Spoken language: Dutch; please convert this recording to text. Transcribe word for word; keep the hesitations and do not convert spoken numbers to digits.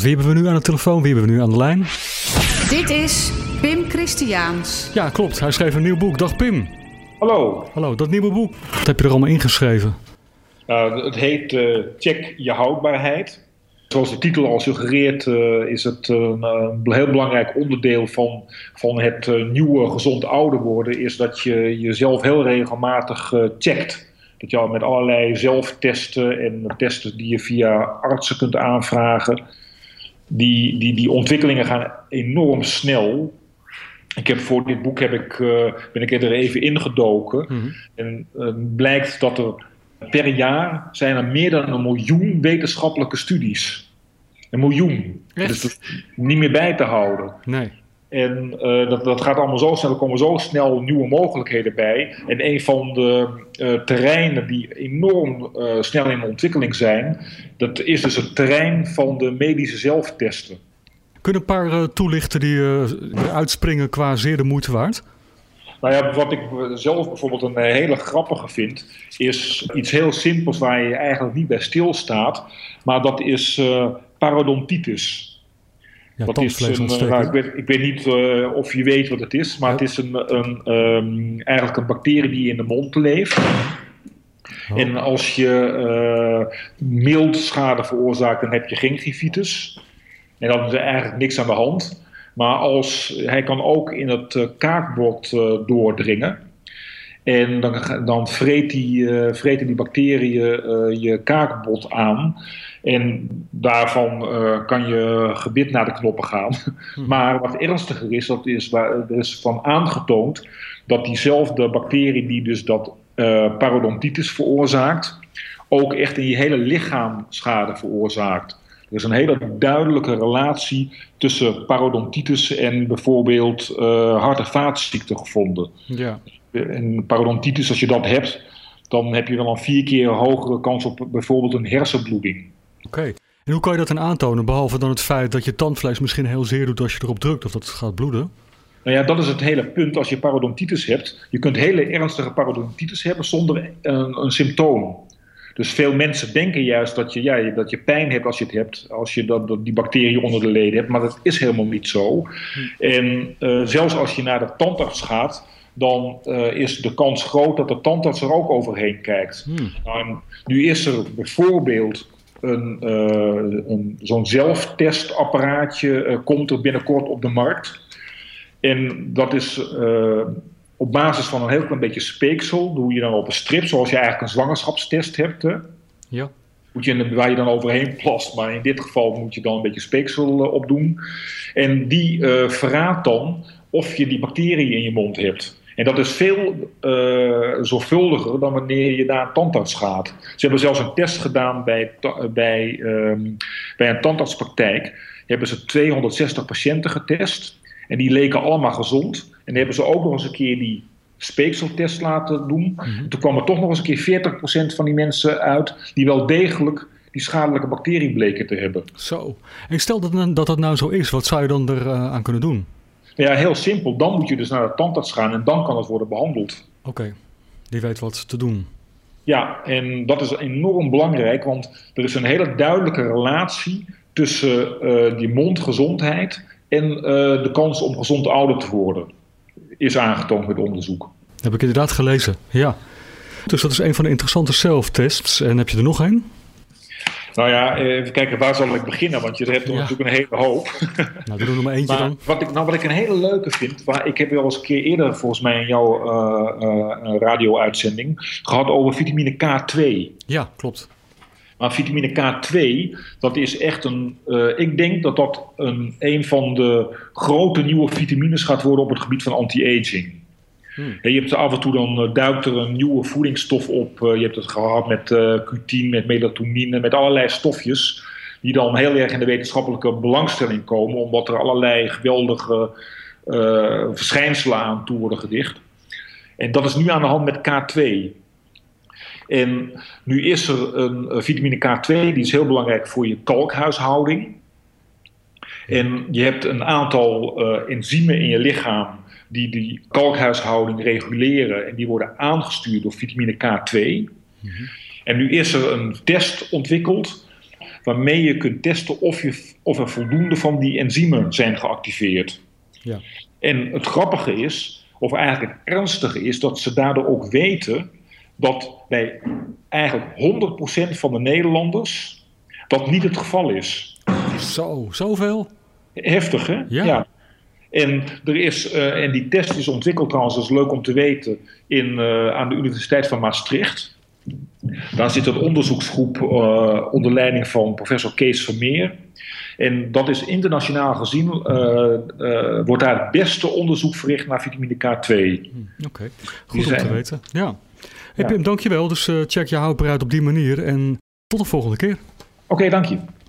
Wie hebben we nu aan de telefoon? Wie hebben we nu aan de lijn? Dit is Pim Christiaans. Ja, klopt. Hij schreef een nieuw boek. Dag Pim. Hallo. Hallo, dat nieuwe boek. Wat heb je er allemaal ingeschreven? Uh, het heet uh, Check je houdbaarheid. Zoals de titel al suggereert uh, is het een, een heel belangrijk onderdeel van, van het uh, nieuwe gezond ouder worden. Is dat je jezelf heel regelmatig uh, checkt. Dat je al met allerlei zelftesten en testen die je via artsen kunt aanvragen. Die, die, die ontwikkelingen gaan enorm snel. Ik heb voor dit boek heb ik, uh, ben ik er even ingedoken. Mm-hmm. En uh, blijkt dat er per jaar zijn er meer dan een miljoen wetenschappelijke studies. Een miljoen. Echt? Dus dat is niet meer bij te houden. Nee. En uh, dat, dat gaat allemaal zo snel. Er komen zo snel nieuwe mogelijkheden bij. En een van de uh, terreinen die enorm uh, snel in ontwikkeling zijn, dat is dus het terrein van de medische zelftesten. Kun je een paar uh, toelichten die uh, uitspringen qua zeer de moeite waard? Nou ja, wat ik zelf bijvoorbeeld een hele grappige vind, is iets heel simpels waar je eigenlijk niet bij stilstaat. Maar dat is uh, parodontitis. Ja, dat is een, nou, ik, weet, ik weet niet uh, of je weet wat het is, maar ja. Het is een, een, um, eigenlijk een bacterie die in de mond leeft. Oh. En als je uh, mild schade veroorzaakt, dan heb je gingivitis. En dan is er eigenlijk niks aan de hand. Maar als, hij kan ook in het uh, kaakbot uh, doordringen. En dan, dan vreet die, uh, vreten die bacteriën uh, je kaakbot aan. En daarvan uh, kan je gebit naar de knoppen gaan. Hm. Maar wat ernstiger is, dat is waar, er is van aangetoond dat diezelfde bacterie die dus dat uh, parodontitis veroorzaakt, ook echt in je hele lichaam schade veroorzaakt. Er is een hele duidelijke relatie tussen parodontitis en bijvoorbeeld uh, hart- en vaatziekten gevonden. Ja. En parodontitis, als je dat hebt, dan heb je wel een vier keer hogere kans op bijvoorbeeld een hersenbloeding. Oké. Okay. En hoe kan je dat dan aantonen, behalve dan het feit dat je tandvlees misschien heel zeer doet als je erop drukt of dat het gaat bloeden? Nou ja, dat is het hele punt. Als je parodontitis hebt, je kunt hele ernstige parodontitis hebben zonder een, een symptoom. Dus veel mensen denken juist dat je, ja, dat je pijn hebt als je het hebt, als je dat, dat die bacterie onder de leden hebt, maar dat is helemaal niet zo. Hm. En uh, zelfs als je naar de tandarts gaat, dan uh, is de kans groot dat de tandarts er ook overheen kijkt. Hm. Nou, nu is er bijvoorbeeld een, uh, een, zo'n zelftestapparaatje uh, komt er binnenkort op de markt. En dat is uh, op basis van een heel klein beetje speeksel, doe je dan op een strip, zoals je eigenlijk een zwangerschapstest hebt. Hè? Ja. Moet je, waar je dan overheen plast, maar in dit geval moet je dan een beetje speeksel uh, opdoen. En die uh, verraadt dan of je die bacterie in je mond hebt. En dat is veel uh, zorgvuldiger dan wanneer je naar een tandarts gaat. Ze hebben zelfs een test gedaan bij, ta- bij, um, bij een tandartspraktijk. Hebben ze tweehonderdzestig patiënten getest. En die leken allemaal gezond. En dan hebben ze ook nog eens een keer die speekseltest laten doen. Mm-hmm. Toen kwam er toch nog eens een keer veertig procent van die mensen uit die wel degelijk die schadelijke bacterie bleken te hebben. Zo. En stel dat dat, dat nou zo is, wat zou je dan er uh, aan kunnen doen? Ja, heel simpel. Dan moet je dus naar de tandarts gaan en dan kan het worden behandeld. Oké, okay. Die weet wat te doen. Ja, en dat is enorm belangrijk, want er is een hele duidelijke relatie tussen uh, die mondgezondheid en uh, de kans om gezond ouder te worden. Is aangetoond met onderzoek. Dat heb ik inderdaad gelezen, ja. Dus dat is een van de interessante zelftests. En heb je er nog een? Nou ja, even kijken, waar zal ik beginnen? Want je hebt er ja. natuurlijk een hele hoop. Nou, we doen er maar eentje maar dan. Wat ik, nou, wat ik een hele leuke vind, waar ik heb wel eens een keer eerder volgens mij in jouw uh, uh, radio-uitzending gehad over vitamine K twee. Ja, klopt. Maar vitamine K twee, dat is echt een, uh, ik denk dat dat een, een van de grote nieuwe vitamines gaat worden op het gebied van anti-aging. Hmm. Je hebt af en toe dan uh, duikt er een nieuwe voedingsstof op. Uh, je hebt het gehad met uh, Q tien, met melatonine, met allerlei stofjes die dan heel erg in de wetenschappelijke belangstelling komen, omdat er allerlei geweldige uh, verschijnselen aan toe worden gedicht. En dat is nu aan de hand met K twee. En nu is er een uh, vitamine K twee, die is heel belangrijk voor je kalkhuishouding. En je hebt een aantal uh, enzymen in je lichaam die die kalkhuishouding reguleren en die worden aangestuurd door vitamine K twee. Mm-hmm. En nu is er een test ontwikkeld waarmee je kunt testen of, je, of er voldoende van die enzymen zijn geactiveerd. Ja. En het grappige is, of eigenlijk het ernstige is, dat ze daardoor ook weten dat bij eigenlijk honderd procent van de Nederlanders dat niet het geval is. Zo, zoveel? Heftig, hè? Ja. Ja. En, er is, uh, en die test is ontwikkeld trouwens, dat is leuk om te weten, in, uh, aan de Universiteit van Maastricht. Daar zit een onderzoeksgroep uh, onder leiding van professor Kees Vermeer. En dat is internationaal gezien, uh, uh, wordt daar het beste onderzoek verricht naar vitamine K twee. Oké, okay. Goed om zijn... te weten. Ja. Hey ja. Pim, dankjewel. Dus uh, check je houdbaarheid op die manier en tot de volgende keer. Oké, okay, dank je.